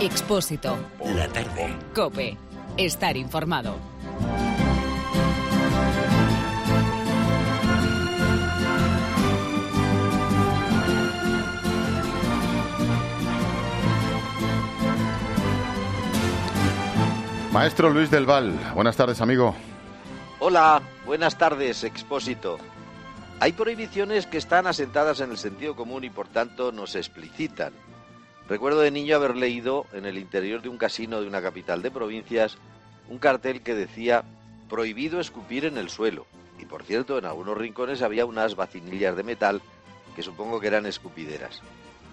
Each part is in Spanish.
Expósito. La tarde. COPE. Estar informado. Maestro Luis del Val, buenas tardes, amigo. Hola, buenas tardes, Expósito. Hay prohibiciones que están asentadas en el sentido común y por tanto no se explicitan. Recuerdo de niño haber leído en el interior de un casino de una capital de provincias un cartel que decía prohibido escupir en el suelo. Y por cierto, en algunos rincones había unas vacinillas de metal que supongo que eran escupideras.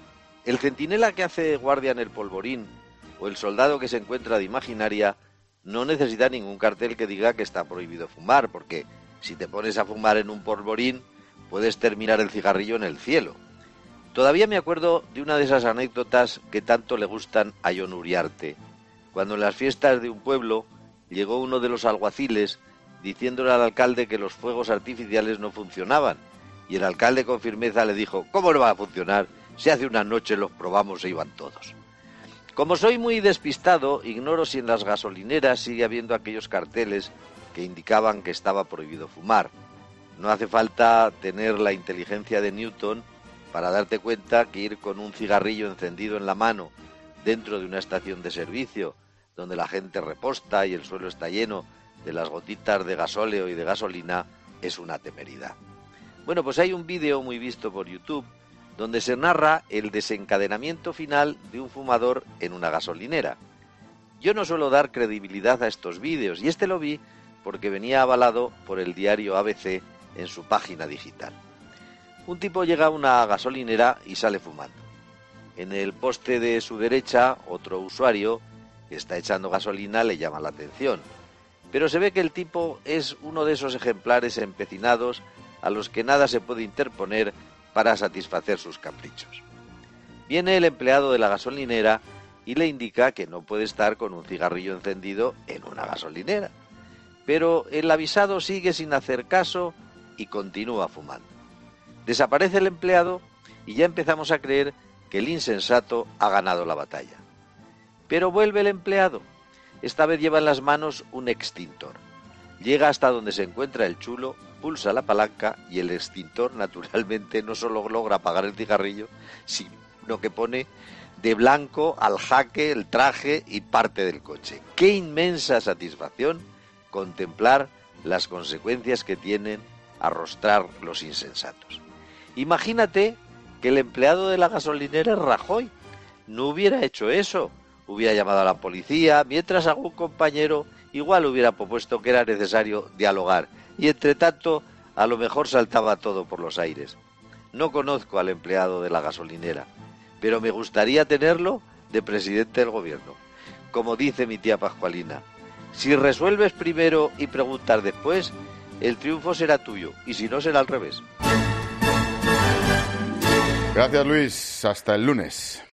El centinela que hace guardia en el polvorín o el soldado que se encuentra de imaginaria no necesita ningún cartel que diga que está prohibido fumar, porque si te pones a fumar en un polvorín puedes terminar el cigarrillo en el cielo. Todavía me acuerdo de una de esas anécdotas que tanto le gustan a Jon Uriarte, cuando en las fiestas de un pueblo llegó uno de los alguaciles diciéndole al alcalde que los fuegos artificiales no funcionaban, y el alcalde con firmeza le dijo: ¿cómo no va a funcionar? Si hace una noche los probamos e iban todos. Como soy muy despistado, ignoro si en las gasolineras sigue habiendo aquellos carteles que indicaban que estaba prohibido fumar. No hace falta tener la inteligencia de Newton para darte cuenta que ir con un cigarrillo encendido en la mano dentro de una estación de servicio, donde la gente reposta y el suelo está lleno de las gotitas de gasóleo y de gasolina, es una temeridad. Bueno, pues hay un vídeo muy visto por YouTube donde se narra el desencadenamiento final de un fumador en una gasolinera. Yo no suelo dar credibilidad a estos vídeos, y este lo vi porque venía avalado por el diario ABC en su página digital. Un tipo llega a una gasolinera y sale fumando. En el poste de su derecha, otro usuario que está echando gasolina le llama la atención. Pero se ve que el tipo es uno de esos ejemplares empecinados a los que nada se puede interponer para satisfacer sus caprichos. Viene el empleado de la gasolinera y le indica que no puede estar con un cigarrillo encendido en una gasolinera. Pero el avisado sigue sin hacer caso y continúa fumando. Desaparece el empleado y ya empezamos a creer que el insensato ha ganado la batalla. Pero vuelve el empleado. Esta vez lleva en las manos un extintor. Llega hasta donde se encuentra el chulo, pulsa la palanca y el extintor naturalmente no solo logra apagar el cigarrillo, sino que pone de blanco al jaque el traje y parte del coche. ¡Qué inmensa satisfacción contemplar las consecuencias que tienen arrostrar los insensatos! Imagínate que el empleado de la gasolinera es Rajoy. No hubiera hecho eso. Hubiera llamado a la policía, mientras algún compañero igual hubiera propuesto que era necesario dialogar. Y entre tanto, a lo mejor saltaba todo por los aires. No conozco al empleado de la gasolinera, pero me gustaría tenerlo de presidente del gobierno. Como dice mi tía Pascualina, si resuelves primero y preguntas después, el triunfo será tuyo, y si no, será al revés. Gracias, Luis. Hasta el lunes.